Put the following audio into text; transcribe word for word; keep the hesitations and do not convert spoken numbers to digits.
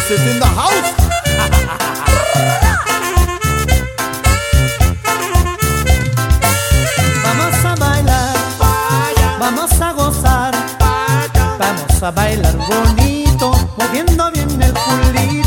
is in the house. Vamos a bailar, vamos a gozar, vamos a bailar bonito, moviendo bien el culito.